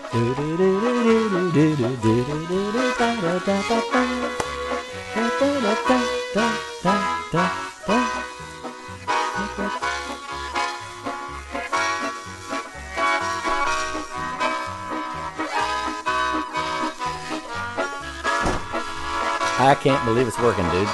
I can't believe it's working, dude.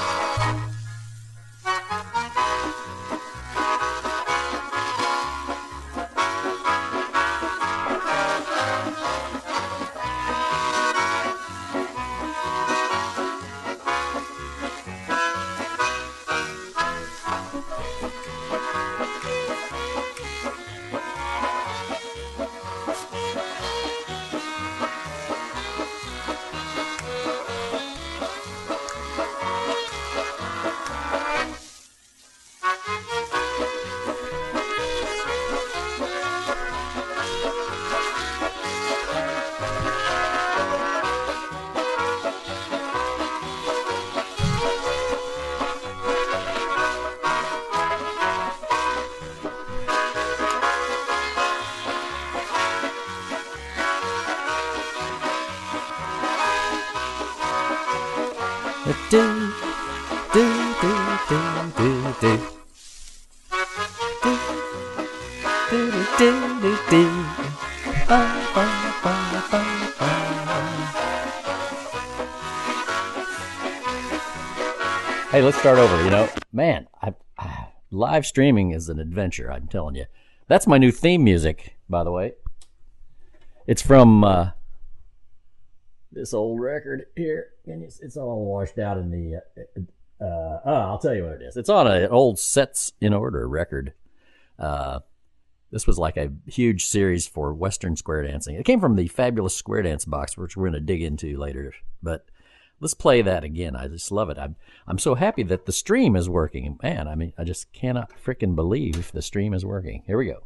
Hey, let's start over. You know, man, live streaming is an adventure, I'm telling you. That's my new theme music, by the way. It's from this old record here. And it's all washed out in the... I'll tell you what it is. It's on an old Sets in Order record. This was like a huge series for Western square dancing. It came from the Fabulous Square Dance box, which we're going to dig into later. But let's play that again. I just love it. I'm so happy that the stream is working. Man, I mean, I just cannot freaking believe the stream is working. Here we go.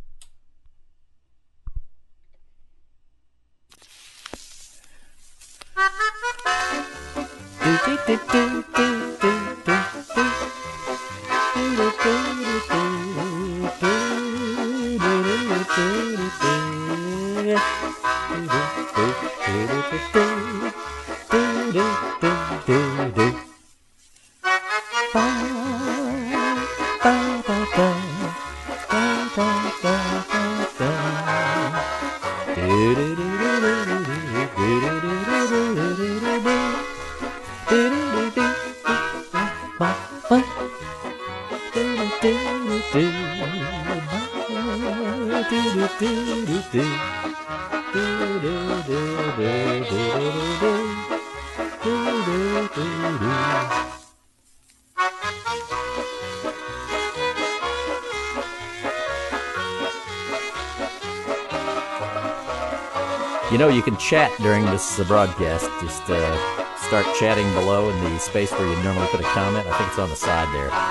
You know, you can chat during this broadcast. Just start chatting below in the space where you normally put a comment. I think it's on the side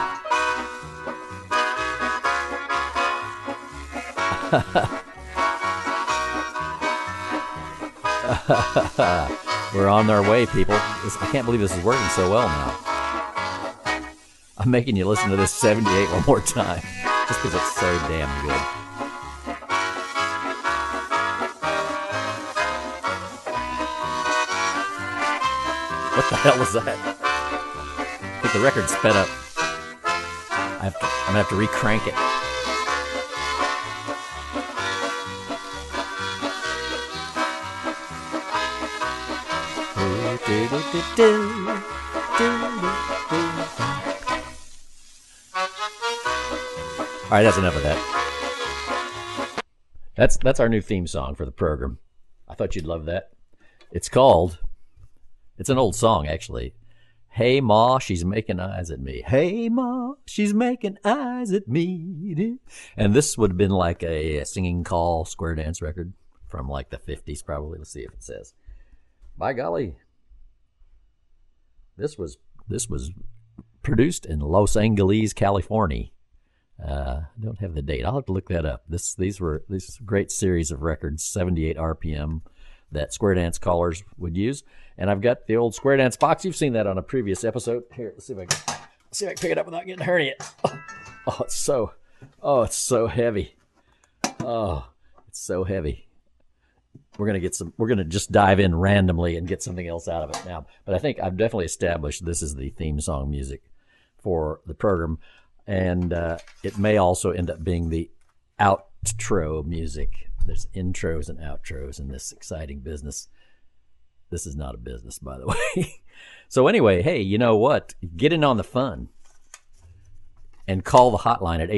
there. We're on our way, people. I can't believe this is working so well now. I'm making you listen to this 78 one more time, just because it's so damn good. What the hell was that? I think the record sped up. I'm gonna have to re-crank it. All right, that's enough of that. That's our new theme song for the program. I thought you'd love that. It's an old song, actually. Hey, Ma, she's making eyes at me. Hey, Ma, she's making eyes at me. And this would have been like a singing call square dance record from like the 50s, probably. Let's see if it says. By golly. This was produced in Los Angeles, California. I don't have the date. I'll have to look that up. This great series of records, 78 RPM, that square dance callers would use. And I've got the old square dance box. You've seen that on a previous episode. Here, let's see if I can pick it up without getting herniated. It's so heavy. Oh, it's so heavy. we're gonna just dive in randomly and get something else out of it now. But I think I've definitely established this is the theme song music for the program, and it may also end up being the outro music. There's intros and outros in this exciting business. This is not a business, by the way. So anyway, hey, you know what? Get in on the fun and call the hotline at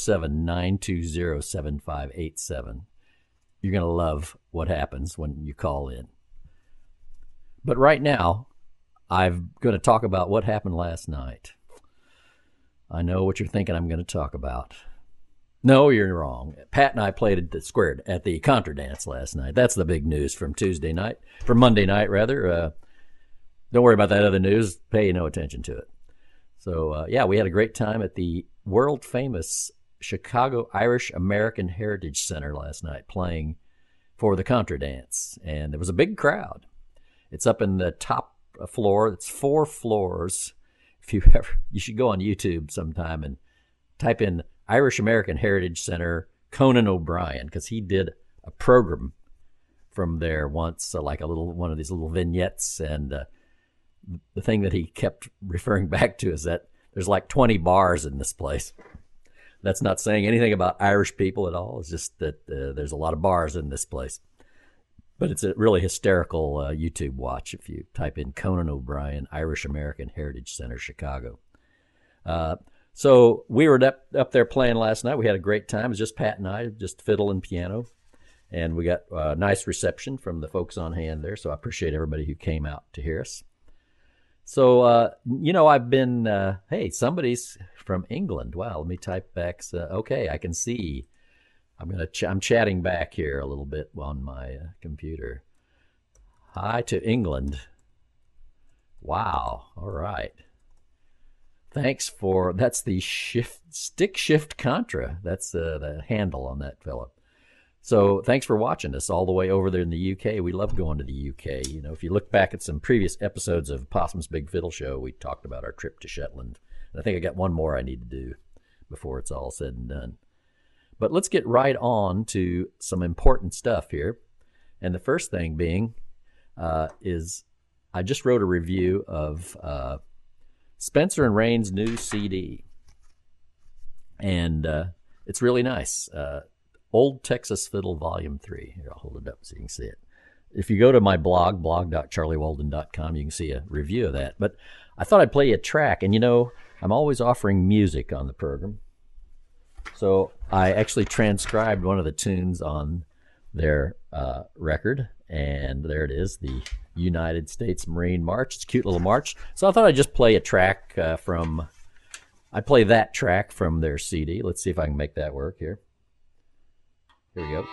847-920-7587. You're going to love what happens when you call in. But right now, I'm going to talk about what happened last night. I know what you're thinking I'm going to talk about. No, you're wrong. Pat and I played at the Squared at the Contra Dance last night. That's the big news from Monday night, rather. Don't worry about that other news. Pay no attention to it. So, yeah, we had a great time at the world-famous Chicago Irish American Heritage Center last night playing for the Contra Dance. And there was a big crowd. It's up in the top floor. It's 4 floors. You should go on YouTube sometime and type in Irish American Heritage Center Conan O'Brien, because he did a program from there once, like one of these little vignettes. And the thing that he kept referring back to is that there's like 20 bars in this place. That's not saying anything about Irish people at all. It's just that there's a lot of bars in this place. But it's a really hysterical YouTube watch if you type in Conan O'Brien, Irish American Heritage Center, Chicago. So we were up there playing last night. We had a great time. It was just Pat and I, just fiddle and piano. And we got a nice reception from the folks on hand there. So I appreciate everybody who came out to hear us. So, I've been, hey, somebody's from England. Wow, let me type back. Okay, I can see. I'm chatting back here a little bit on my computer. Hi to England. Wow, all right. Thanks that's the stick shift contra. That's the handle on that fella. So thanks for watching us all the way over there in the UK. We love going to the UK. If you look back at some previous episodes of Possum's Big Fiddle Show, we talked about our trip to Shetland. And I think I got one more I need to do before it's all said and done. But let's get right on to some important stuff here. And the first thing being is I just wrote a review of Spencer and Rain's new CD. And it's really nice. Old Texas Fiddle Volume 3. Here, I'll hold it up so you can see it. If you go to my blog, blog.charliewalden.com, you can see a review of that. But I thought I'd play you a track. And, I'm always offering music on the program. So I actually transcribed one of the tunes on their record. And there it is, the United States Marine March. It's a cute little march. So I thought I'd just play a track I play that track from their CD. Let's see if I can make that work here. Here we go.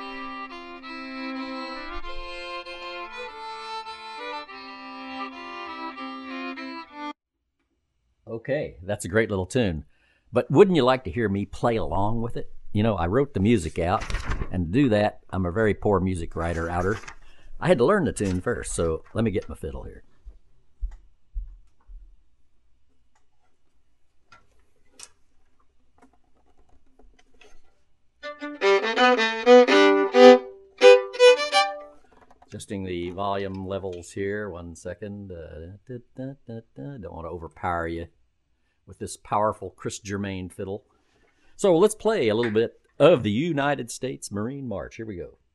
Okay, that's a great little tune. But wouldn't you like to hear me play along with it? I wrote the music out, and to do that, I'm a very poor music writer-outer. I had to learn the tune first, so let me get my fiddle here. Adjusting the volume levels here. 1 second. Don't want to overpower you with this powerful Chris Germain fiddle. So let's play a little bit of the United States Marine March. Here we go.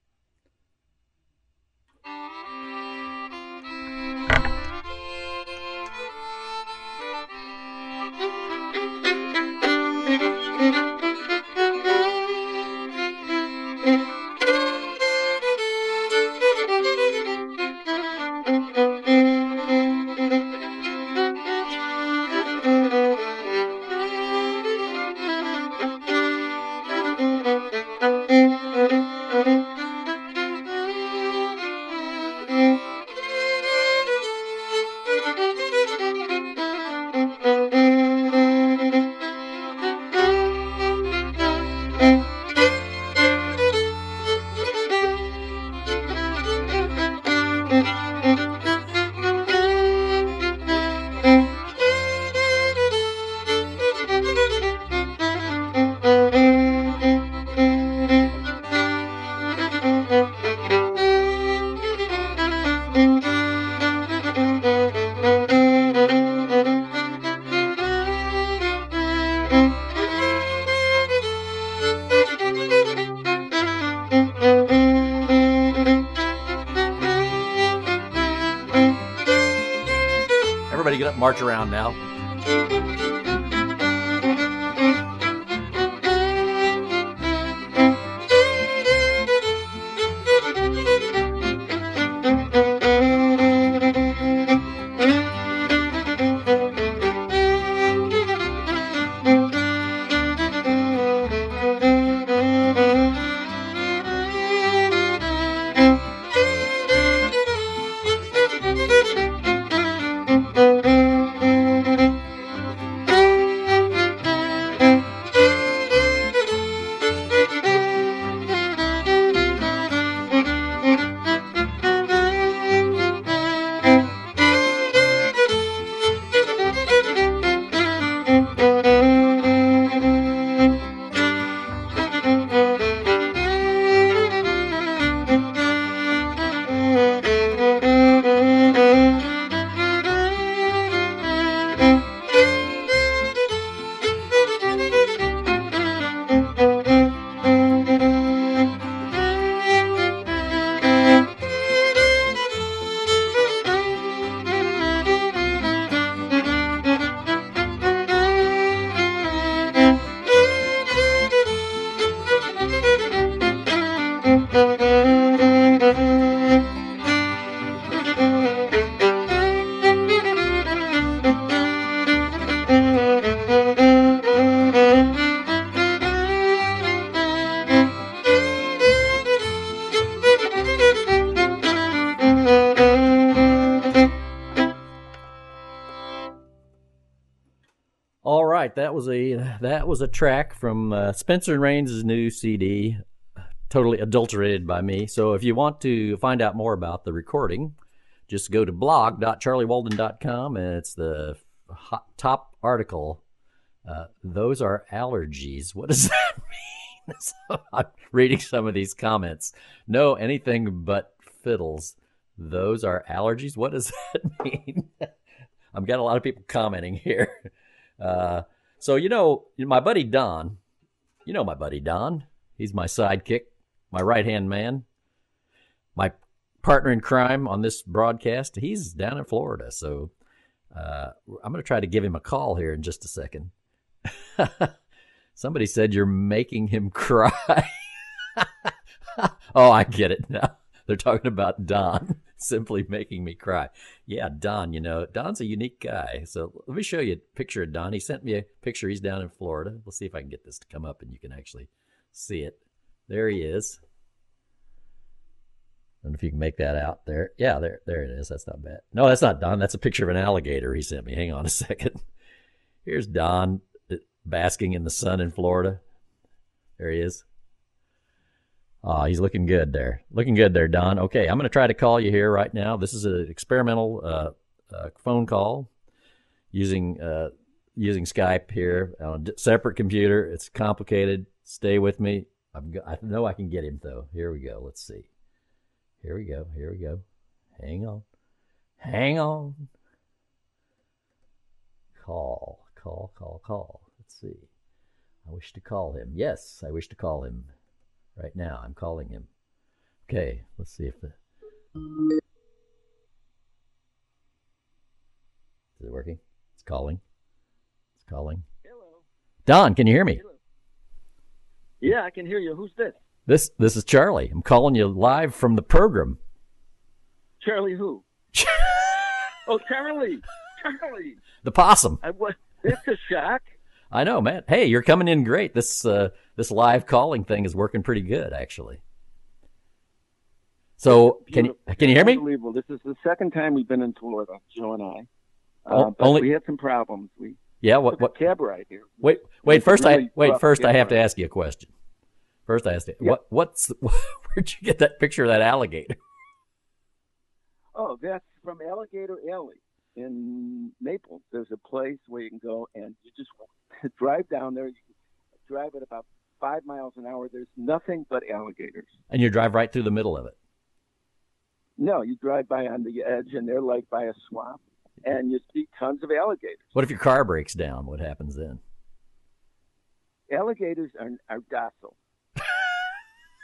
everybody get up and march around now. All right, that was a track from Spencer and Reigns' new CD, totally adulterated by me. So if you want to find out more about the recording, just go to blog.charliewalden.com, and it's the top article. Those are allergies. What does that mean? So I'm reading some of these comments. No, anything but fiddles. Those are allergies. What does that mean? I've got a lot of people commenting here. So, my buddy Don, my buddy Don, he's my sidekick, my right-hand man, my partner in crime on this broadcast. He's down in Florida. So, I'm going to try to give him a call here in just a second. Somebody said you're making him cry. Oh, I get it now. They're talking about Don simply making me cry. Yeah, Don, Don's a unique guy. So let me show you a picture of Don. He sent me a picture. He's down in Florida. We'll see if I can get this to come up and you can actually see it. There he is. I don't know if you can make that out there. Yeah, there it is. That's not bad. No, that's not Don. That's a picture of an alligator he sent me. Hang on a second. Here's Don basking in the sun in Florida. There he is. Oh, he's looking good there. Looking good there, Don. Okay, I'm going to try to call you here right now. This is an experimental phone call using Skype here on a separate computer. It's complicated. Stay with me. I know I can get him, though. Here we go. Let's see. Here we go. Hang on. Call. Let's see. I wish to call him. Yes, I wish to call him. Right now, I'm calling him. Okay, let's see if is it working? It's calling. Hello. Don, can you hear me? Hello. Yeah, I can hear you. Who's this? This is Charlie. I'm calling you live from the program. Charlie who? Oh, Charlie. The possum. It's a shock. I know, man. Hey, you're coming in great. This live calling thing is working pretty good, actually. So, can you hear me? Unbelievable. This is the second time we've been in Florida, Joe and I. But we had some problems. What cab ride here. Wait. First, I have to ask you a question. First, I asked you, yep. Where'd you get that picture of that alligator? Oh, that's from Alligator Alley in Naples. There's a place where you can go and you just drive down there. You can drive at about 5 miles an hour. There's nothing but alligators. And you drive right through the middle of it? No, you drive by on the edge, and they're like by a swamp, and you see tons of alligators. What if your car breaks down? What happens then? Alligators are docile.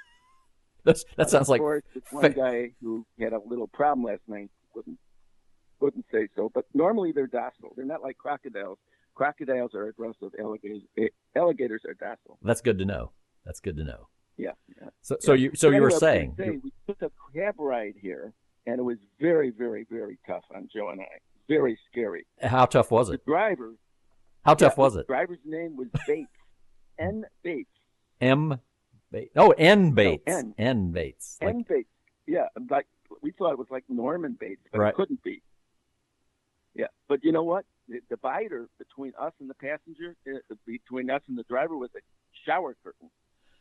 That sounds like... Of course, this one guy who had a little problem last night wouldn't say so, but normally they're docile. They're not like crocodiles. Crocodiles are aggressive. Alligators are docile. That's good to know. That's good to know. Yeah. Yeah. So you But were anyway, saying we took a cab ride here, and it was very, very, very tough on Joe and I. Very scary. how tough was The it? driver. How tough was The it? driver's name was Bates. N. Bates. M. Bates. Oh, N. Bates. N. N. Bates. Like, N. Bates. Yeah, like we thought it was like Norman Bates, but Right. it couldn't be. Yeah, but you know what? The divider between us and the passenger, between us and the driver, was a shower curtain.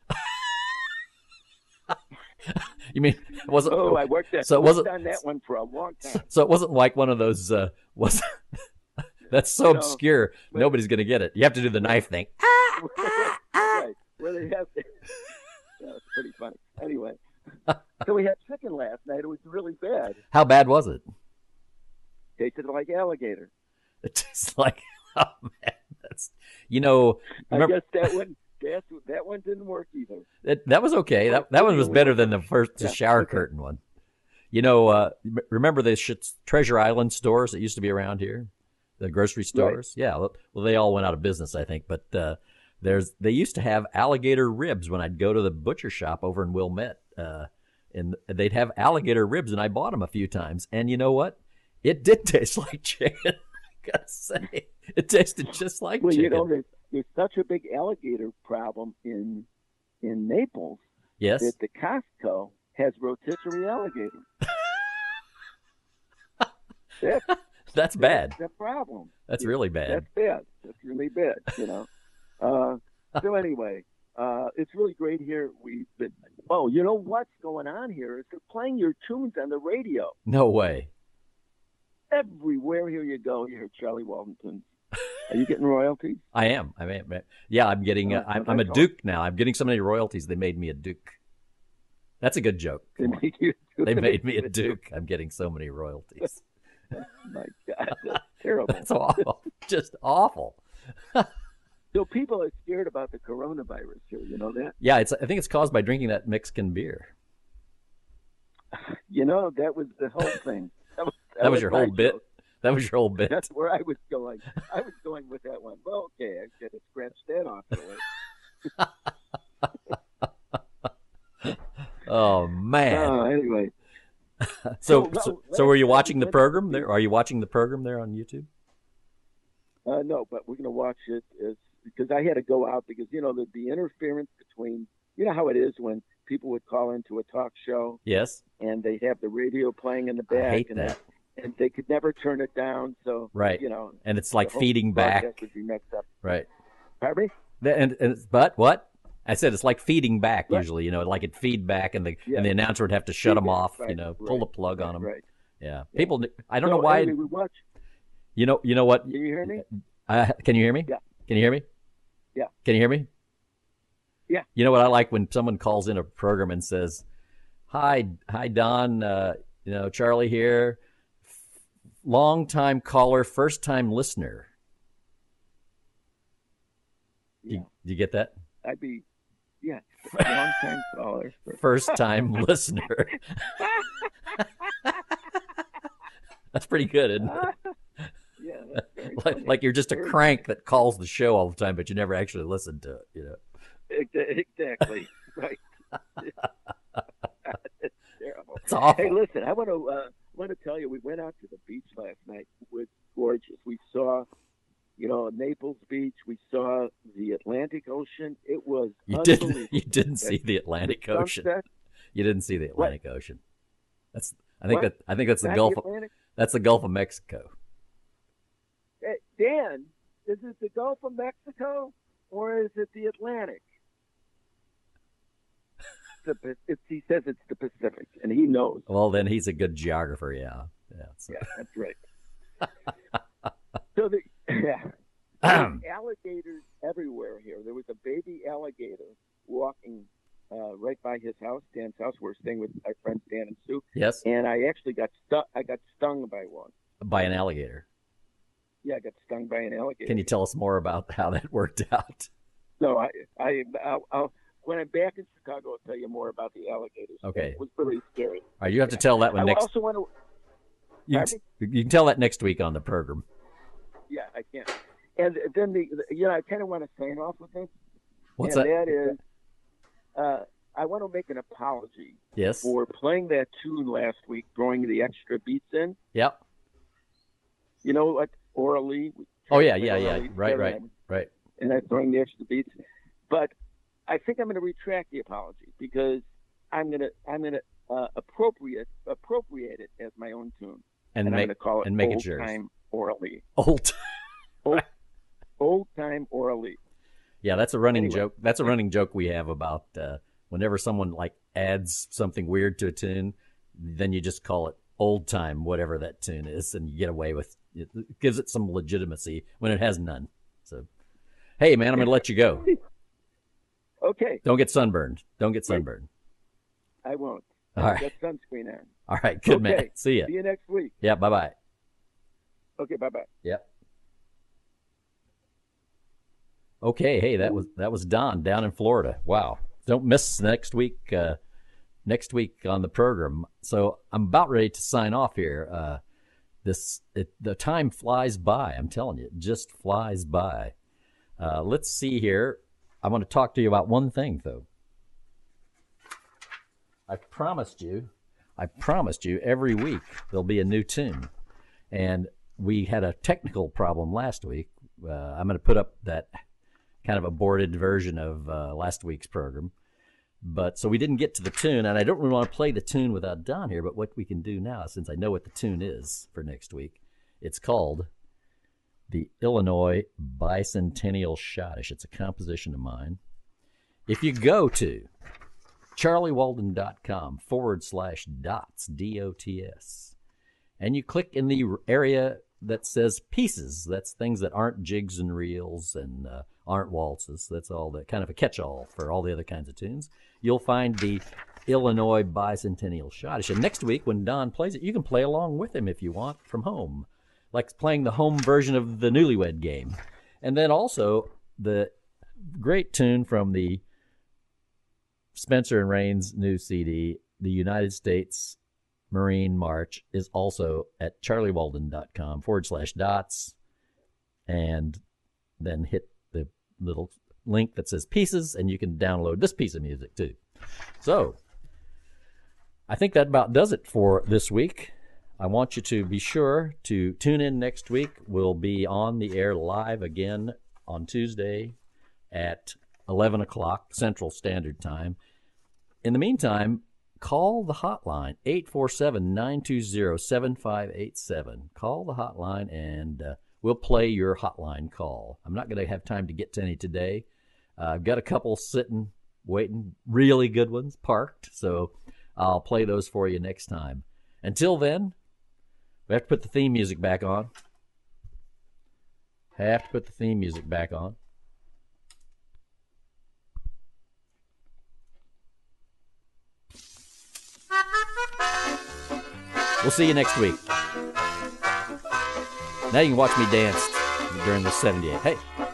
you mean it wasn't? Oh, I worked So it wasn't- on that one for a long time. So it wasn't like one of those. Was that's so No, obscure. but- Nobody's gonna get it. You have to do the knife thing. Right, where they have. Yeah, it's pretty funny. Anyway, so we had chicken last night. It was really bad. How bad was it? Tasted like alligator. It's just like, oh man, that's remember I guess that one didn't work either. that was okay. That one was better than the Yeah, shower okay. curtain one. Remember the Treasure Island stores that used to be around here, the grocery stores? Right. Yeah, well, they all went out of business, I think. But they used to have alligator ribs when I'd go to the butcher shop over in Wilmette, and they'd have alligator ribs, and I bought them a few times. And you know what? It did taste like chicken. I gotta say, it tasted just like Well, chicken. you know, there's such a big alligator problem in Naples Yes. that the Costco has rotisserie alligator. That's bad. That's a problem. That's really bad. That's bad. That's really bad. So anyway, it's really great here. You know what's going on here is they're playing your tunes on the radio. No way. Everywhere here you go, you hear Charlie Walton tunes. Are you getting royalties? I am. Yeah, I'm getting. I'm a duke now. I'm getting so many royalties. They made me a duke. That's a good joke. They made me a duke. I'm getting so many royalties. My God, that's terrible. That's awful. Just awful. So people are scared about the coronavirus here. You know that? Yeah, I think it's caused by drinking that Mexican beer. You know, that was the whole thing. That was your whole bit. joke. That was your whole bit. That's where I was going. I was going with that one. Well, okay, I got to scratch that off the list. Oh man. Anyway. So were you watching the program there? Are you watching the program there on YouTube? No, but we're going to watch it because I had to go out because, the interference between, how it is when people would call into a talk show. Yes. And they'd have the radio playing in the back. I hate that. And they could never turn it down. So, right. And it's like feeding back. Would be messed up. Right. Pardon me? But what? I said it's like feeding back usually, like it feed back and the announcer would have to shut them off, pull the plug on them. Right. Yeah. People, I don't know why. Anyway, we watch. You know what? Can you hear me? Can you hear me? Yeah. Can you hear me? Yeah. Can you hear me? Yeah. You know what I like when someone calls in a program and says, hi Don, Charlie here, long time caller, first time listener. Yeah. You get that? I'd be, long time caller. First time listener. That's pretty good, isn't it? Yeah, that's very funny. Like you're just a crank that calls the show all the time, but you never actually listen to it. Exactly. Right. It's terrible. It's awful. Hey, listen, I want to tell you, we went out to the beach last night. It was gorgeous. We saw, Naples Beach. We saw the Atlantic Ocean. It was unbelievable. You didn't see the Atlantic Ocean. Sunset. You didn't see the Atlantic Ocean. I think that's the Not Gulf. the Atlantic? That's the Gulf of Mexico. Hey, Dan, is it the Gulf of Mexico or is it the Atlantic? He says it's the Pacific, and he knows. Well, then he's a good geographer. Yeah. So. Yeah, that's right. So there's alligators everywhere here. There was a baby alligator walking right by his house, Dan's house. We're staying with our friends Dan and Sue. Yes. And I actually got stung by one. By an alligator. Yeah, I got stung by an alligator. Can you tell us more about how that worked out? No, I'll when I'm back in Chicago, I'll tell you more about the alligators. Okay. It was really scary. All right, you have to tell that one next. Also want to. You can tell that next week on the program. Yeah, I can. And then I kind of want to sign off with this. What's that? And that is, I want to make an apology. Yes. For playing that tune last week, throwing the extra beats in. Yep. You know what? Orally. Oh yeah. Right. And I'm throwing the extra beats, but I think I'm going to retract the apology because I'm going to appropriate it as my own tune, and I'm going to call it Old Time Orally. Old Time Orally. Yeah, that's a running joke. That's a running joke we have about whenever someone like adds something weird to a tune, then you just call it old time, whatever that tune is, and you get away with it. It gives it some legitimacy when it has none. So, hey, man, I'm going to let you go. Okay. Don't get sunburned. I won't. All right. Get sunscreen on. All right. Good, man. See ya. See you next week. Yeah. Bye-bye. Okay. Bye-bye. Yep. Okay. Hey, that was Don down in Florida. Wow. Don't miss next week on the program. So I'm about ready to sign off here. The time flies by. I'm telling you, it just flies by. Let's see here. I want to talk to you about one thing, though. I promised you every week there'll be a new tune. And we had a technical problem last week. I'm going to put up that kind of aborted version of last week's program. But so we didn't get to the tune, and I don't really want to play the tune without Don here, but what we can do now, since I know what the tune is for next week, it's called the Illinois Bicentennial Schottische. It's a composition of mine. If you go to charliewalden.com/dots, D-O-T-S, and you click in the area that says pieces, that's things that aren't jigs and reels and aren't waltzes, that's all that kind of a catch-all for all the other kinds of tunes, you'll find the Illinois Bicentennial Schottische. And next week when Don plays it, you can play along with him if you want from home, like playing the home version of the Newlywed Game. And then also the great tune from the Spencer and Rains new CD, the United States Marine March, is also at charliewalden.com/dots, and then hit the little link that says pieces, and you can download this piece of music too. So I think that about does it for this week. I want you to be sure to tune in next week. We'll be on the air live again on Tuesday at 11 o'clock Central Standard Time. In the meantime, call the hotline, 847-920-7587. Call the hotline, and we'll play your hotline call. I'm not going to have time to get to any today. I've got a couple sitting, waiting, really good ones, parked, so I'll play those for you next time. Until then, we have to put the theme music back on. We'll see you next week. Now you can watch me dance during the 78. Hey.